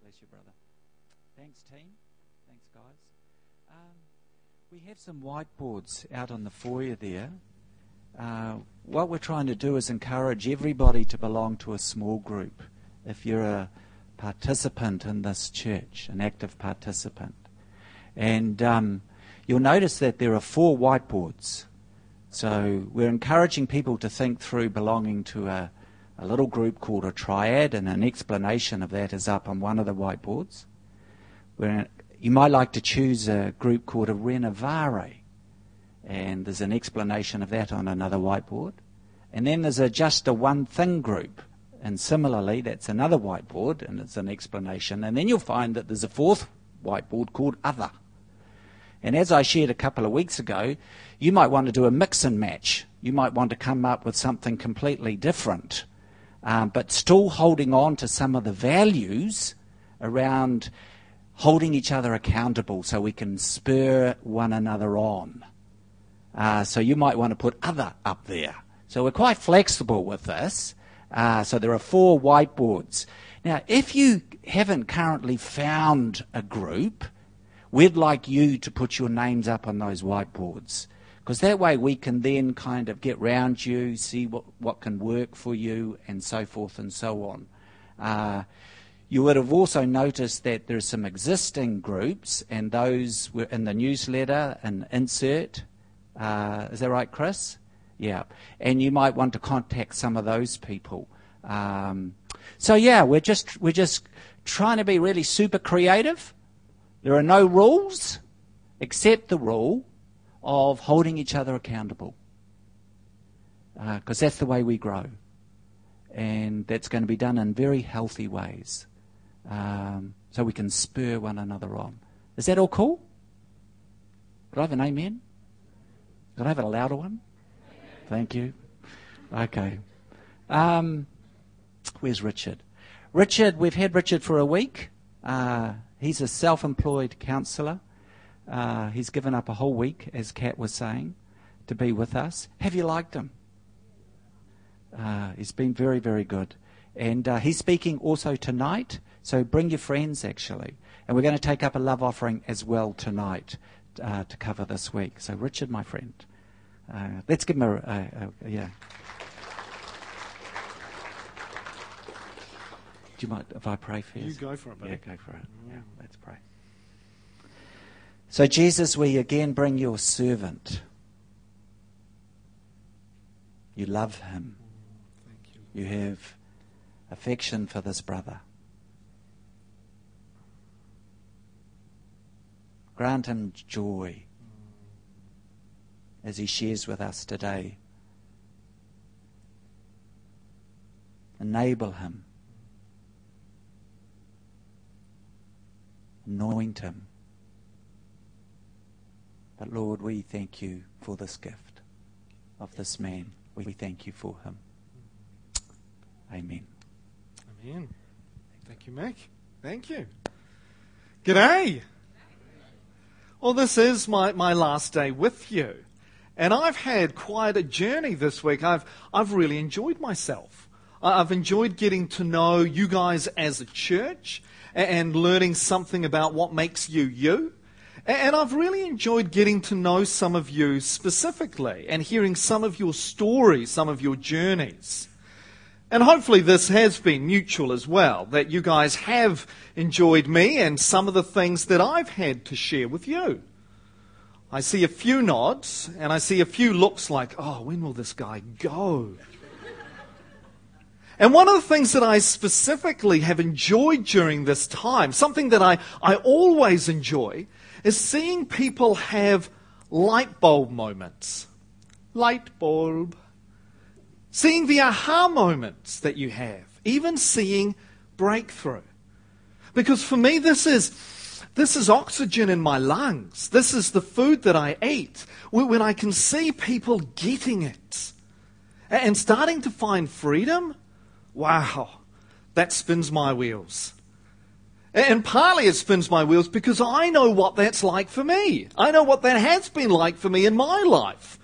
Bless you, brother. Thanks, team. Thanks, guys. We have some whiteboards out on the foyer there. What we're trying to do is encourage everybody to belong to a small group. If you're a participant in this church, an active participant. And you'll notice that there are 4 whiteboards. So we're encouraging people to think through belonging to a little group called a triad, and an explanation of that is up on one of the whiteboards. You might like to choose a group called a renovare, and there's an explanation of that on another whiteboard. And then there's just a one thing group, and similarly that's another whiteboard, and it's an explanation. And then you'll find that there's a 4th whiteboard called other. And as I shared a couple of weeks ago, you might want to do a mix and match. You might want to come up with something completely different, but still holding on to some of the values around holding each other accountable so we can spur one another on. So you might want to put other up there. So we're quite flexible with this. So there are 4 whiteboards. Now, if you haven't currently found a group, we'd like you to put your names up on those whiteboards, because that way we can then kind of get round you, see what can work for you, and so forth and so on. You would have also noticed that there are some existing groups, and those were in the newsletter and insert. Is that right, Chris? Yeah. And you might want to contact some of those people. We're just trying to be really super creative. There are no rules except the rule of holding each other accountable, because that's the way we grow, and that's going to be done in very healthy ways, so we can spur one another on. Is that all cool? Could I have an amen? Could I have a louder one? Thank you. Okay. Where's Richard? We've had Richard for a week. He's a self-employed counsellor. He's given up a whole week, as Kat was saying, to be with us. Have you liked him? He's been very, very good. And he's speaking also tonight, so bring your friends, actually. And we're going to take up a love offering as well tonight to cover this week. So Richard, my friend, let's give him yeah. Do you mind if I pray first? You go for it, buddy. Yeah, go for it. Yeah, let's pray. So, Jesus, we again bring your servant. You love him. Thank you. You have affection for this brother. Grant him joy as he shares with us today. Enable him. Anoint him. But Lord, we thank you for this gift of this man. We thank you for him. Amen. Amen. Thank you, Mick. Thank you. G'day. Well, this is my last day with you. And I've had quite a journey this week. I've really enjoyed myself. I've enjoyed getting to know you guys as a church and learning something about what makes you you. And I've really enjoyed getting to know some of you specifically and hearing some of your stories, some of your journeys. And hopefully this has been mutual as well, that you guys have enjoyed me and some of the things that I've had to share with you. I see a few nods and I see a few looks like, oh, when will this guy go? And one of the things that I specifically have enjoyed during this time, something that I always enjoy, is seeing people have light bulb moments. Light bulb. Seeing the aha moments that you have. Even seeing breakthrough. Because for me, this is oxygen in my lungs. This is the food that I eat. When I can see people getting it and starting to find freedom, wow, that spins my wheels. And partly it spins my wheels because I know what that's like for me. I know what that has been like for me in my life.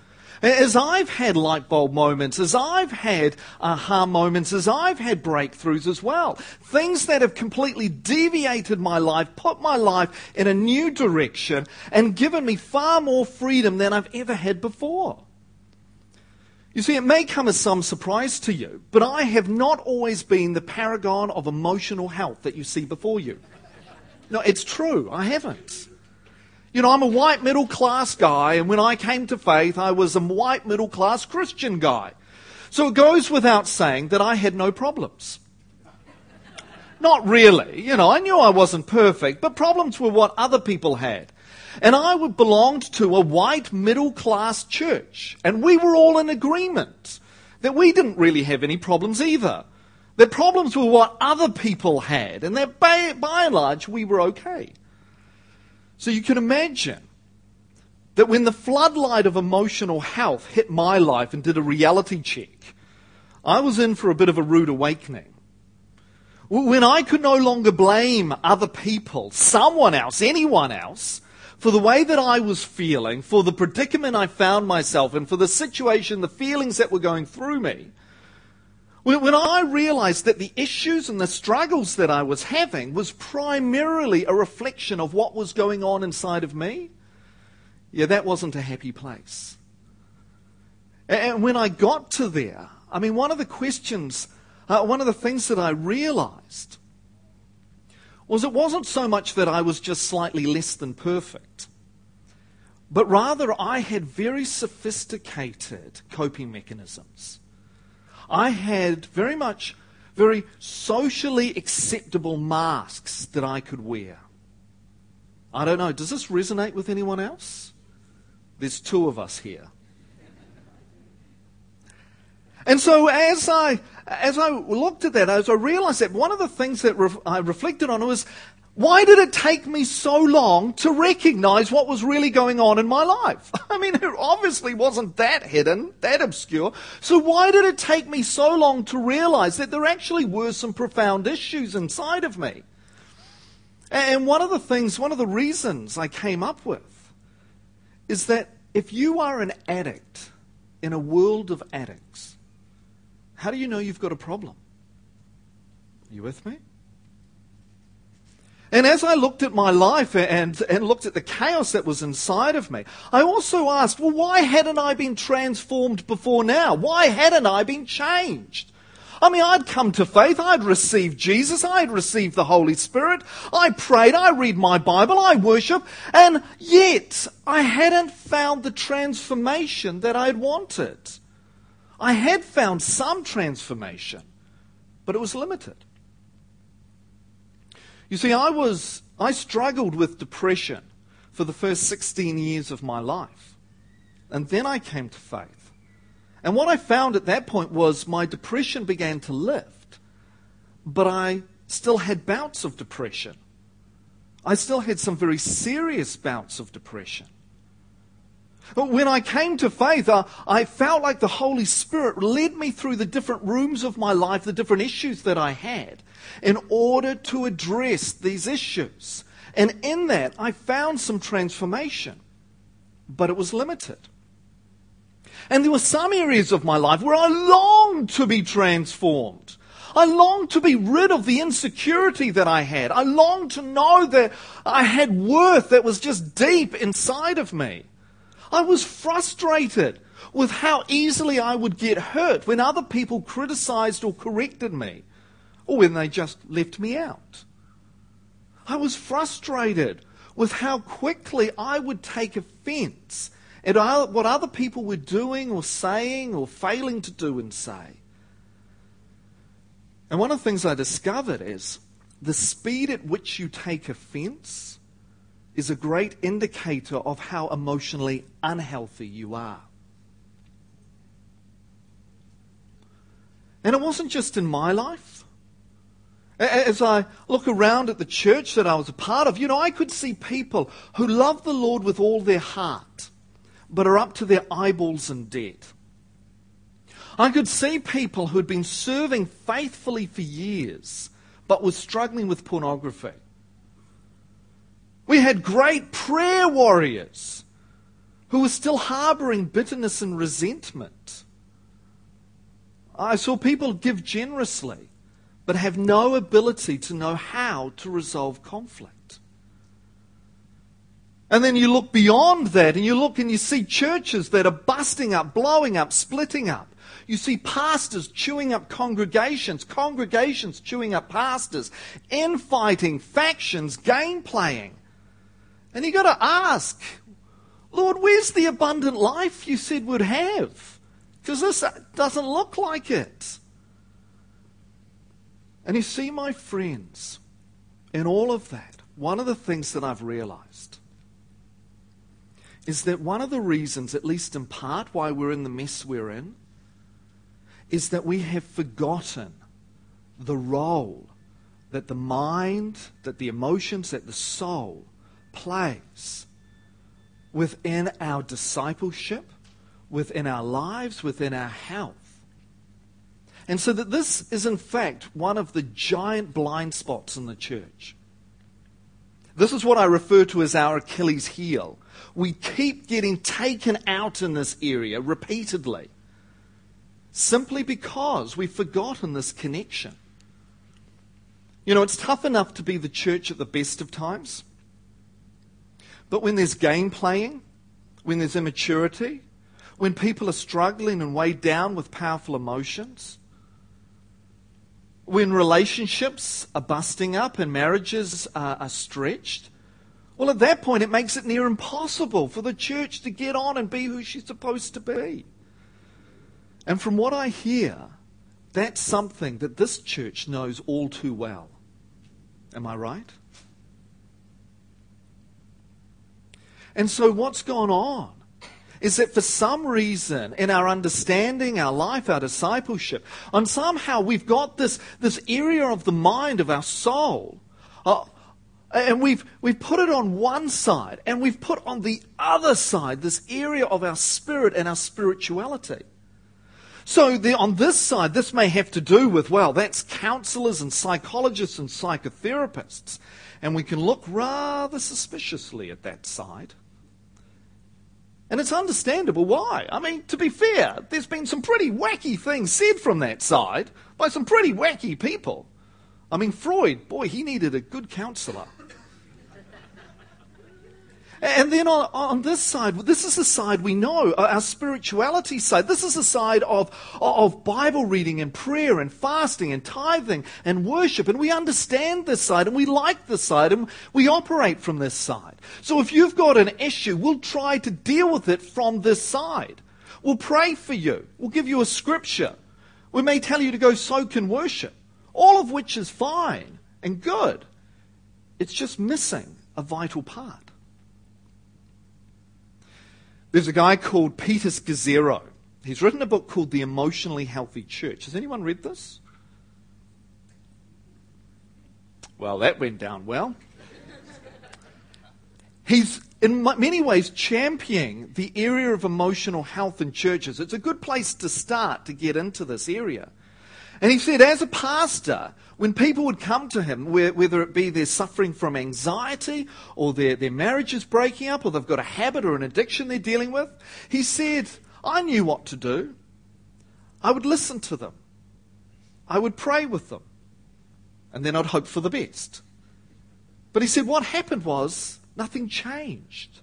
As I've had light bulb moments, as I've had aha moments, as I've had breakthroughs as well, things that have completely deviated my life, put my life in a new direction, and given me far more freedom than I've ever had before. You see, it may come as some surprise to you, but I have not always been the paragon of emotional health that you see before you. No, it's true, I haven't. You know, I'm a white middle-class guy, and when I came to faith, I was a white middle-class Christian guy. So it goes without saying that I had no problems. Not really. You know, I knew I wasn't perfect, but problems were what other people had. And I belonged to a white middle-class church, and we were all in agreement that we didn't really have any problems either. That problems were what other people had, and that by and large we were okay. So you can imagine that when the floodlight of emotional health hit my life and did a reality check, I was in for a bit of a rude awakening. When I could no longer blame other people, someone else, anyone else, for the way that I was feeling, for the predicament I found myself in, for the situation, the feelings that were going through me, when I realized that the issues and the struggles that I was having was primarily a reflection of what was going on inside of me, yeah, that wasn't a happy place. And when I got to there, I mean, one of the things that I realized was it wasn't so much that I was just slightly less than perfect, but rather I had very sophisticated coping mechanisms. I had very socially acceptable masks that I could wear. I don't know, does this resonate with anyone else? There's two of us here. And so as I looked at that, as I realized that, one of the things that I reflected on was, why did it take me so long to recognize what was really going on in my life? I mean, it obviously wasn't that hidden, that obscure. So why did it take me so long to realize that there actually were some profound issues inside of me? And one of the reasons I came up with is that if you are an addict in a world of addicts, how do you know you've got a problem? Are you with me? And as I looked at my life and looked at the chaos that was inside of me, I also asked, well, why hadn't I been transformed before now? Why hadn't I been changed? I mean, I'd come to faith, I'd received Jesus, I'd received the Holy Spirit, I prayed, I read my Bible, I worship, and yet I hadn't found the transformation that I'd wanted. I had found some transformation, but it was limited. You see, I struggled with depression for the first 16 years of my life. And then I came to faith. And what I found at that point was my depression began to lift, but I still had bouts of depression. I still had some very serious bouts of depression. When I came to faith, I felt like the Holy Spirit led me through the different rooms of my life, the different issues that I had, in order to address these issues. And in that, I found some transformation, but it was limited. And there were some areas of my life where I longed to be transformed. I longed to be rid of the insecurity that I had. I longed to know that I had worth that was just deep inside of me. I was frustrated with how easily I would get hurt when other people criticized or corrected me, or when they just left me out. I was frustrated with how quickly I would take offense at what other people were doing or saying or failing to do and say. And one of the things I discovered is the speed at which you take offense is a great indicator of how emotionally unhealthy you are. And it wasn't just in my life. As I look around at the church that I was a part of, I could see people who love the Lord with all their heart, but are up to their eyeballs in debt. I could see people who had been serving faithfully for years, but were struggling with pornography. We had great prayer warriors who are still harboring bitterness and resentment. I saw people give generously, but have no ability to know how to resolve conflict. And then you look beyond that, and you look and you see churches that are busting up, blowing up, splitting up. You see pastors chewing up congregations, congregations chewing up pastors, infighting, factions, game playing. And you've got to ask, Lord, where's the abundant life you said we'd have? Because this doesn't look like it. And you see, my friends, in all of that, one of the things that I've realized is that one of the reasons, at least in part, why we're in the mess we're in, is that we have forgotten the role that the mind, that the emotions, that the soul plays within our discipleship, within our lives, within our health. And so that this is in fact one of the giant blind spots in the church. This is what I refer to as our Achilles heel. We keep getting taken out in this area repeatedly, simply because we've forgotten this connection. You know, it's tough enough to be the church at the best of times, but when there's game playing, when there's immaturity, when people are struggling and weighed down with powerful emotions, when relationships are busting up and marriages are stretched, well, at that point it makes it near impossible for the church to get on and be who she's supposed to be. And from what I hear, that's something that this church knows all too well. Am I right? And so what's gone on is that for some reason in our understanding, our life, our discipleship, and somehow we've got this area of the mind, of our soul, and we've put it on one side, and we've put on the other side this area of our spirit and our spirituality. So on this side, this may have to do with, well, that's counselors and psychologists and psychotherapists, and we can look rather suspiciously at that side. And it's understandable why. I mean, to be fair, there's been some pretty wacky things said from that side by some pretty wacky people. I mean, Freud, boy, he needed a good counselor. And then on this side, this is the side we know, our spirituality side. This is the side of Bible reading and prayer and fasting and tithing and worship. And we understand this side and we like this side and we operate from this side. So if you've got an issue, we'll try to deal with it from this side. We'll pray for you. We'll give you a scripture. We may tell you to go soak in worship. All of which is fine and good. It's just missing a vital part. There's a guy called Peter Scazzero. He's written a book called The Emotionally Healthy Church. Has anyone read this? Well, that went down well. He's in many ways championing the area of emotional health in churches. It's a good place to start to get into this area. And he said, as a pastor, when people would come to him, whether it be they're suffering from anxiety or their marriage is breaking up or they've got a habit or an addiction they're dealing with, he said, I knew what to do. I would listen to them. I would pray with them. And then I'd hope for the best. But he said what happened was nothing changed.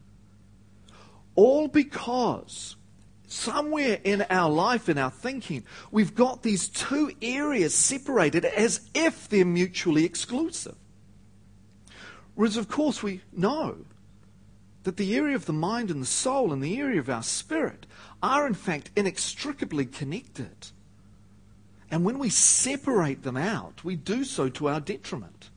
All because somewhere in our life, in our thinking, we've got these two areas separated as if they're mutually exclusive. Whereas, of course, we know that the area of the mind and the soul and the area of our spirit are, in fact, inextricably connected. And when we separate them out, we do so to our detriment.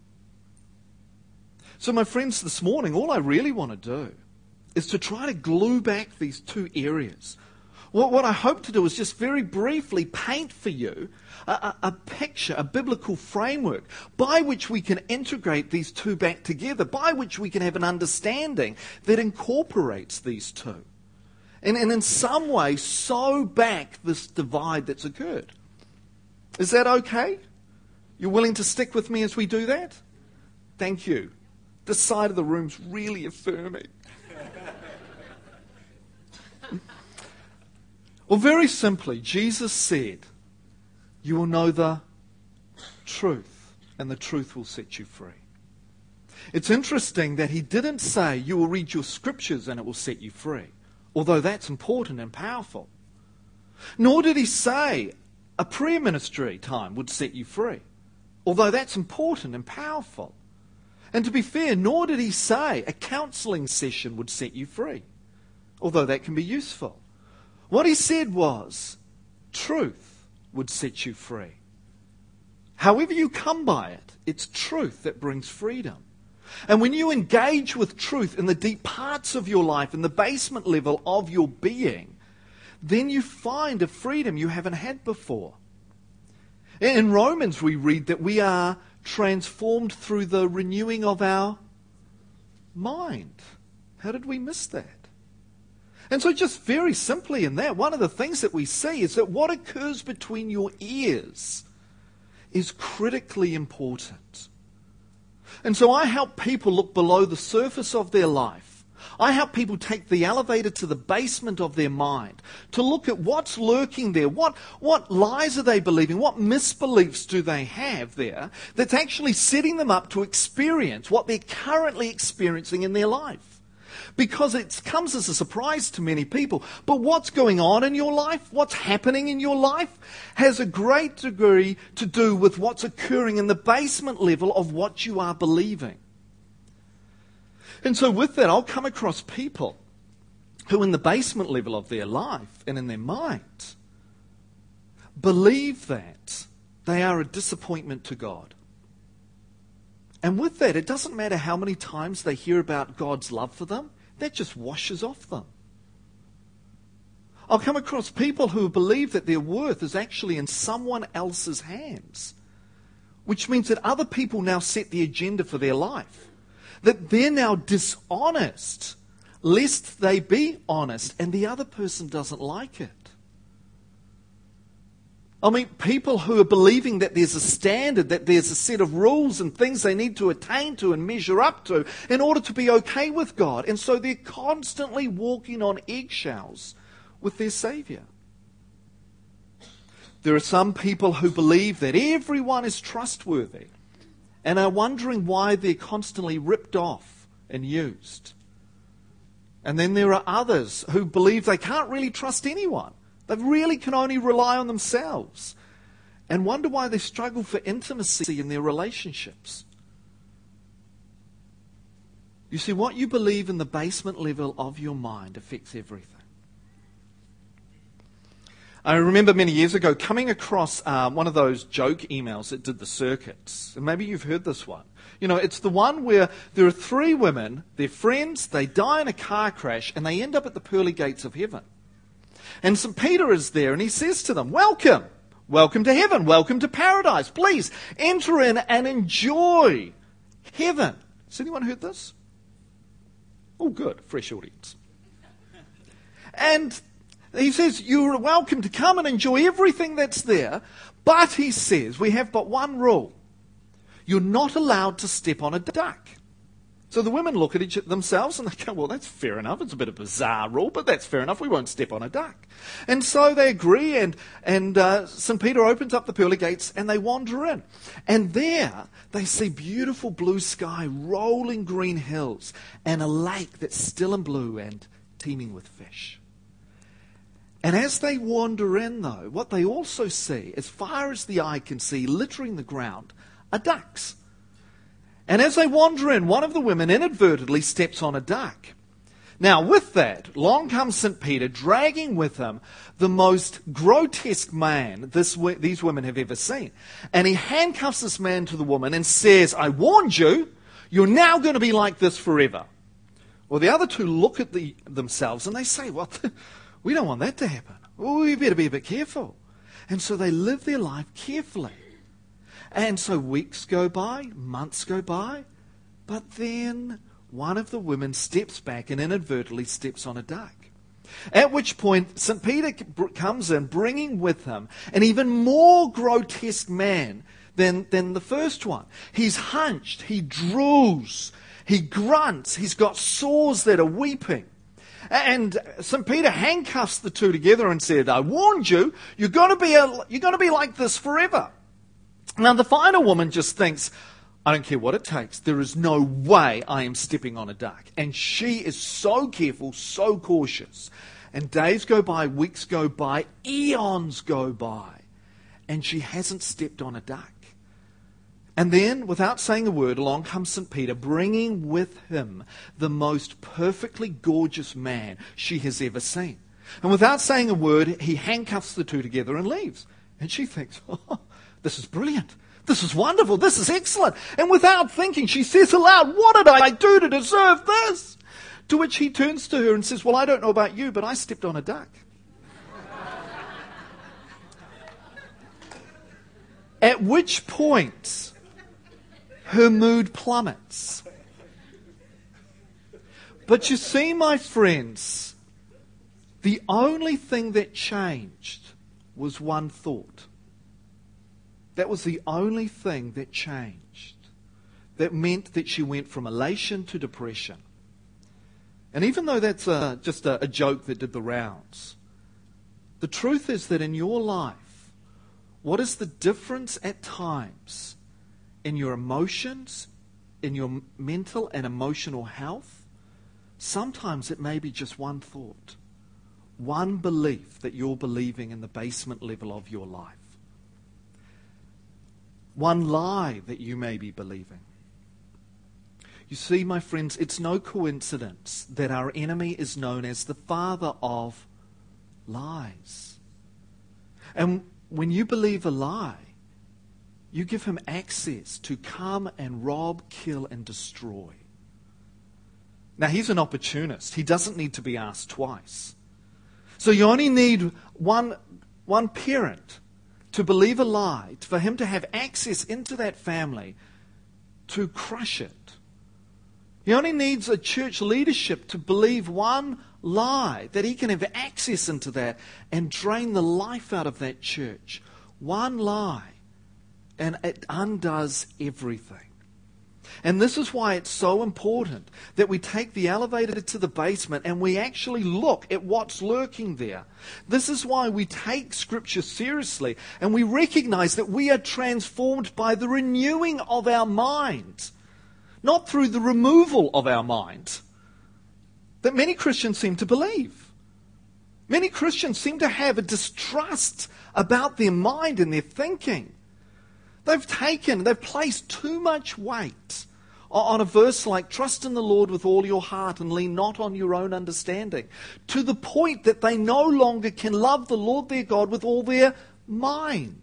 So, my friends, this morning, all I really want to do is to try to glue back these two areas. What I hope to do is just very briefly paint for you a picture, a biblical framework by which we can integrate these two back together, by which we can have an understanding that incorporates these two. And in some way sew back this divide that's occurred. Is that okay? You're willing to stick with me as we do that? Thank you. This side of the room's really affirming. Well, very simply, Jesus said, you will know the truth, and the truth will set you free. It's interesting that he didn't say you will read your scriptures and it will set you free, although that's important and powerful. Nor did he say a prayer ministry time would set you free, although that's important and powerful. And to be fair, nor did he say a counselling session would set you free, although that can be useful. What he said was, truth would set you free. However you come by it, it's truth that brings freedom. And when you engage with truth in the deep parts of your life, in the basement level of your being, then you find a freedom you haven't had before. In Romans we read that we are transformed through the renewing of our mind. How did we miss that? And so just very simply in that, one of the things that we see is that what occurs between your ears is critically important. And so I help people look below the surface of their life. I help people take the elevator to the basement of their mind to look at what's lurking there. What lies are they believing? What misbeliefs do they have there that's actually setting them up to experience what they're currently experiencing in their life? Because it comes as a surprise to many people. But what's going on in your life, what's happening in your life, has a great degree to do with what's occurring in the basement level of what you are believing. And so with that, I'll come across people who in the basement level of their life and in their mind believe that they are a disappointment to God. And with that, it doesn't matter how many times they hear about God's love for them, that just washes off them. I'll come across people who believe that their worth is actually in someone else's hands, which means that other people now set the agenda for their life, that they're now dishonest, lest they be honest, and the other person doesn't like it. I mean, people who are believing that there's a standard, that there's a set of rules and things they need to attain to and measure up to in order to be okay with God. And so they're constantly walking on eggshells with their Saviour. There are some people who believe that everyone is trustworthy and are wondering why they're constantly ripped off and used. And then there are others who believe they can't really trust anyone. They really can only rely on themselves and wonder why they struggle for intimacy in their relationships. You see, what you believe in the basement level of your mind affects everything. I remember many years ago coming across one of those joke emails that did the circuits. And maybe you've heard this one. You know, it's the one where there are three women, they're friends, they die in a car crash, and they end up at the pearly gates of heaven. And St. Peter is there, and he says to them, welcome. Welcome to heaven. Welcome to paradise. Please enter in and enjoy heaven. Has anyone heard this? Oh, good. Fresh audience. And he says, you're welcome to come and enjoy everything that's there. But, he says, we have but one rule. You're not allowed to step on a duck. So the women look at themselves and they go, well, that's fair enough. It's a bit of a bizarre rule, but that's fair enough. We won't step on a duck. And so they agree, and St. Peter opens up the pearly gates and they wander in. And there they see beautiful blue sky, rolling green hills, and a lake that's still in blue and teeming with fish. And as they wander in, though, what they also see, as far as the eye can see, littering the ground, are ducks. And as they wander in, one of the women inadvertently steps on a duck. Now, with that, along comes St. Peter, dragging with him the most grotesque man these women have ever seen. And he handcuffs this man to the woman and says, I warned you, you're now going to be like this forever. Well, the other two look at themselves and they say, well, we don't want that to happen. Well, we better be a bit careful. And so they live their life carefully. And so weeks go by, months go by, but then one of the women steps back and inadvertently steps on a duck. At which point St. Peter comes in, bringing with him an even more grotesque man than the first one. He's hunched, he drools, he grunts, he's got sores that are weeping. And St. Peter handcuffs the two together and said, I warned you, you're going to be like this forever. Now the final woman just thinks, I don't care what it takes. There is no way I am stepping on a duck. And she is so careful, so cautious. And days go by, weeks go by, eons go by. And she hasn't stepped on a duck. And then, without saying a word, along comes St. Peter, bringing with him the most perfectly gorgeous man she has ever seen. And without saying a word, he handcuffs the two together and leaves. And she thinks, oh, this is brilliant. This is wonderful. This is excellent. And without thinking, she says aloud, what did I do to deserve this? To which he turns to her and says, well, I don't know about you, but I stepped on a duck. At which point, her mood plummets. But you see, my friends, the only thing that changed was one thought. That was the only thing that changed. That meant that she went from elation to depression. And even though that's just a joke that did the rounds, the truth is that in your life, what is the difference at times in your emotions, in your mental and emotional health? Sometimes it may be just one thought, one belief that you're believing in the basement level of your life. One lie that you may be believing. You see, my friends, it's no coincidence that our enemy is known as the father of lies. And when you believe a lie, you give him access to come and rob, kill, and destroy. Now, he's an opportunist. He doesn't need to be asked twice. So you only need one parent to believe a lie, for him to have access into that family to crush it. He only needs a church leadership to believe one lie, that he can have access into that and drain the life out of that church. One lie, and it undoes everything. And this is why it's so important that we take the elevator to the basement and we actually look at what's lurking there. This is why we take Scripture seriously and we recognize that we are transformed by the renewing of our mind, not through the removal of our mind, that many Christians seem to believe. Many Christians seem to have a distrust about their mind and their thinking. They've placed too much weight on a verse like, trust in the Lord with all your heart and lean not on your own understanding, to the point that they no longer can love the Lord their God with all their mind.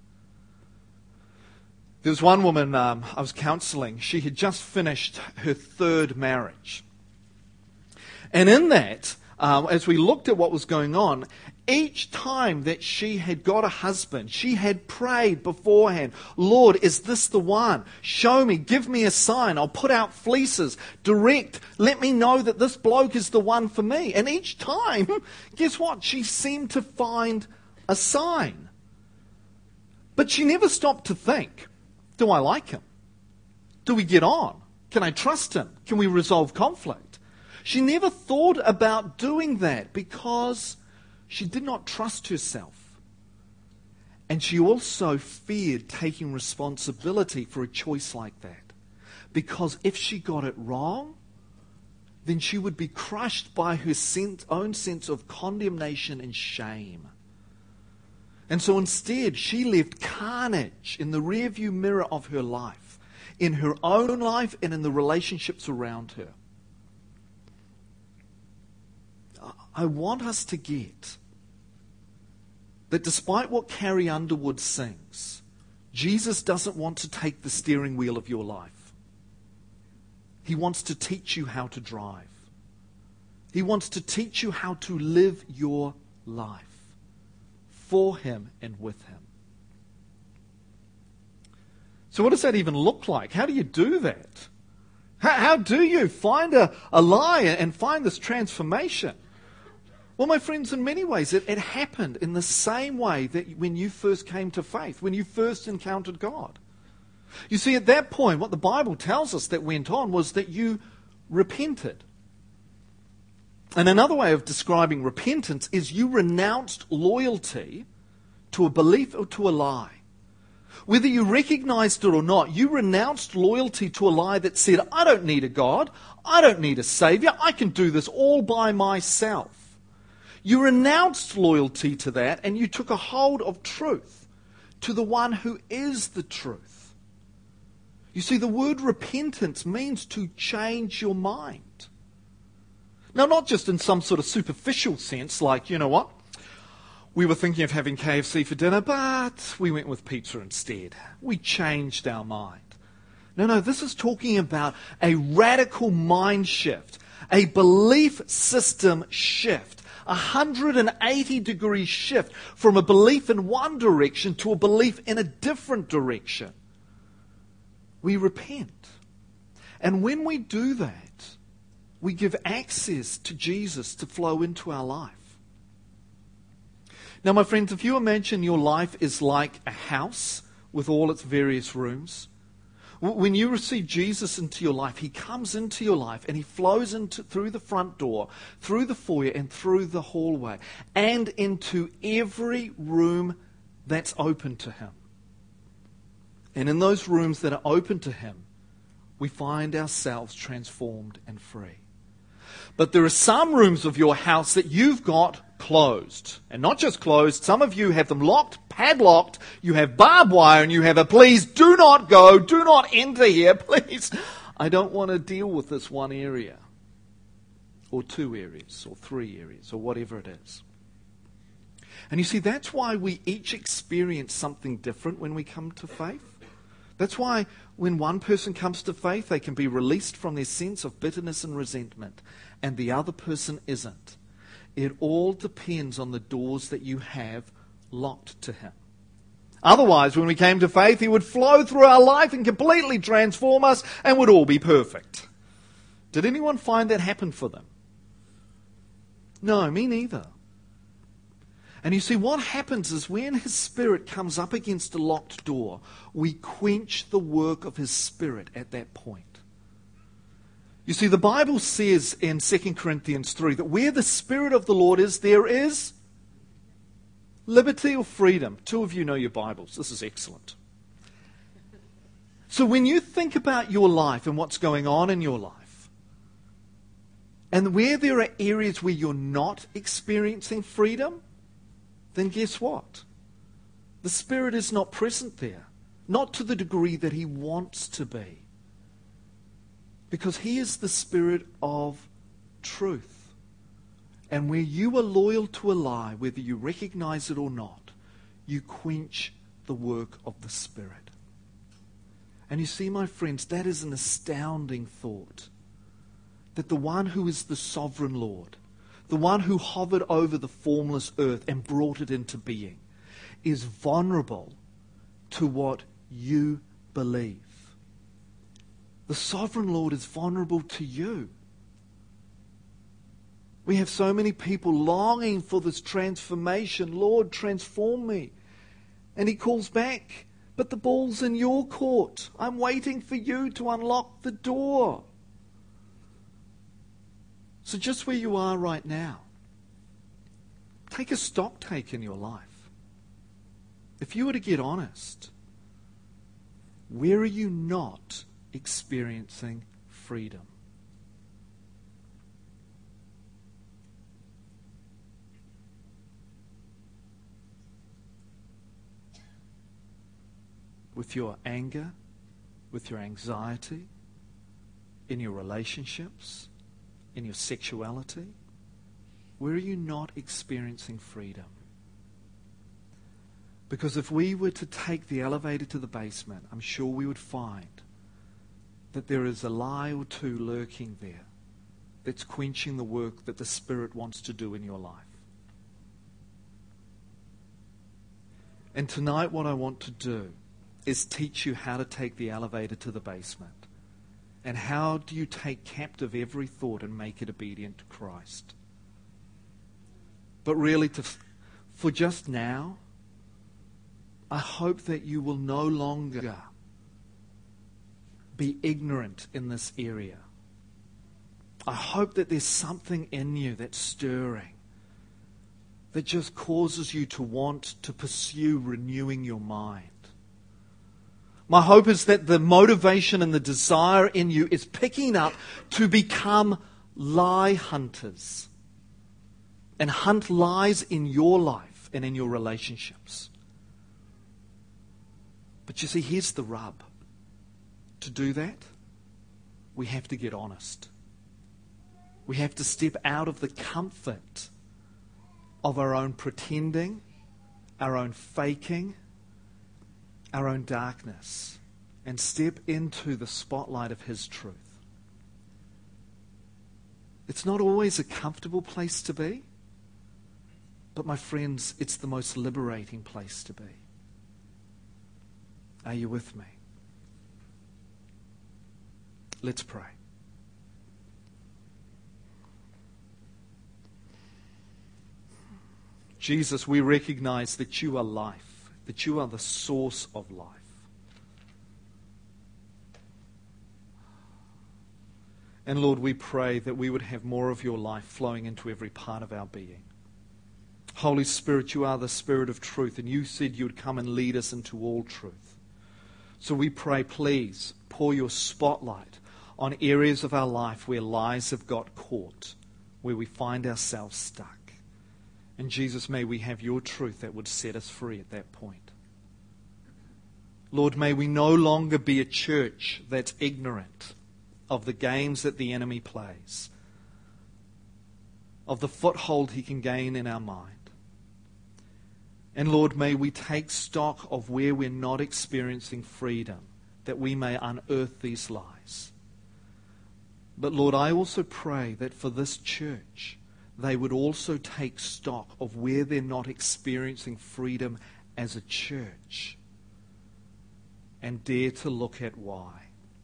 There was one woman I was counseling. She had just finished her third marriage. And in that, as we looked at what was going on, each time that she had got a husband, she had prayed beforehand, Lord, is this the one? Show me, give me a sign. I'll put out fleeces, direct, let me know that this bloke is the one for me. And each time, guess what? She seemed to find a sign. But she never stopped to think, do I like him? Do we get on? Can I trust him? Can we resolve conflict? She never thought about doing that because she did not trust herself. And she also feared taking responsibility for a choice like that. Because if she got it wrong, then she would be crushed by her own sense of condemnation and shame. And so instead, she left carnage in the rearview mirror of her life, in her own life and in the relationships around her. I want us to get that despite what Carrie Underwood sings, Jesus doesn't want to take the steering wheel of your life. He wants to teach you how to drive. He wants to teach you how to live your life for Him and with Him. So what does that even look like? How do you do that? How do you find a lie and find this transformation? Well, my friends, in many ways, it happened in the same way that when you first came to faith, when you first encountered God. You see, at that point, what the Bible tells us that went on was that you repented. And another way of describing repentance is you renounced loyalty to a belief or to a lie. Whether you recognized it or not, you renounced loyalty to a lie that said, I don't need a God, I don't need a Savior, I can do this all by myself. You renounced loyalty to that and you took a hold of truth, to the one who is the truth. You see, the word repentance means to change your mind. Now, not just in some sort of superficial sense, like, you know what, we were thinking of having KFC for dinner, but we went with pizza instead. We changed our mind. No, this is talking about a radical mind shift, a belief system shift, a 180-degree shift from a belief in one direction to a belief in a different direction. We repent. And when we do that, we give access to Jesus to flow into our life. Now, my friends, if you imagine your life is like a house with all its various rooms, when you receive Jesus into your life, He comes into your life and He flows through the front door, through the foyer and through the hallway, and into every room that's open to Him. And in those rooms that are open to Him, we find ourselves transformed and free. But there are some rooms of your house that you've got closed. And not just closed, some of you have them locked, padlocked, you have barbed wire, and you have a please do not go, do not enter here, please. I don't want to deal with this one area, or two areas, or three areas, or whatever it is. And you see, that's why we each experience something different when we come to faith. That's why when one person comes to faith, they can be released from their sense of bitterness and resentment, and the other person isn't. It all depends on the doors that you have locked to Him. Otherwise, when we came to faith, He would flow through our life and completely transform us and would all be perfect. Did anyone find that happen for them? No, me neither. And you see, what happens is when His Spirit comes up against a locked door, we quench the work of His Spirit at that point. You see, the Bible says in 2 Corinthians 3 that where the Spirit of the Lord is, there is liberty or freedom. Two of you know your Bibles. This is excellent. So when you think about your life and what's going on in your life, and where there are areas where you're not experiencing freedom, then guess what? The Spirit is not present there. Not to the degree that He wants to be. Because He is the Spirit of truth. And where you are loyal to a lie, whether you recognize it or not, you quench the work of the Spirit. And you see, my friends, that is an astounding thought. That the one who is the sovereign Lord, the one who hovered over the formless earth and brought it into being, is vulnerable to what you believe. The sovereign Lord is vulnerable to you. We have so many people longing for this transformation. Lord, transform me. And He calls back, but the ball's in your court. I'm waiting for you to unlock the door. So just where you are right now, take a stock take in your life. If you were to get honest, where are you not experiencing freedom? With your anger, with your anxiety, in your relationships, in your sexuality, where are you not experiencing freedom? Because if we were to take the elevator to the basement, I'm sure we would find that there is a lie or two lurking there that's quenching the work that the Spirit wants to do in your life. And tonight what I want to do is teach you how to take the elevator to the basement. And how do you take captive every thought and make it obedient to Christ? But really, for just now, I hope that you will no longer be ignorant in this area. I hope that there's something in you that's stirring, that just causes you to want to pursue renewing your mind. My hope is that the motivation and the desire in you is picking up to become lie hunters and hunt lies in your life and in your relationships. But you see, here's the rub. To do that, we have to get honest. We have to step out of the comfort of our own pretending, our own faking, our own darkness, and step into the spotlight of His truth. It's not always a comfortable place to be, but my friends, it's the most liberating place to be. Are you with me? Let's pray. Jesus, we recognize that you are life, that you are the source of life. And Lord, we pray that we would have more of your life flowing into every part of our being. Holy Spirit, you are the Spirit of truth, and you said you would come and lead us into all truth. So we pray, please, pour your spotlight on areas of our life where lies have got caught, where we find ourselves stuck. And Jesus, may we have your truth that would set us free at that point. Lord, may we no longer be a church that's ignorant of the games that the enemy plays, of the foothold he can gain in our mind. And Lord, may we take stock of where we're not experiencing freedom, that we may unearth these lies. But Lord, I also pray that for this church, they would also take stock of where they're not experiencing freedom as a church and dare to look at why.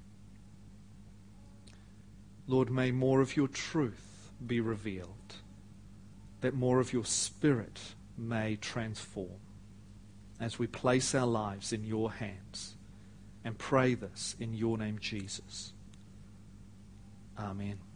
Lord, may more of your truth be revealed, that more of your Spirit may transform as we place our lives in your hands and pray this in your name, Jesus. Amen.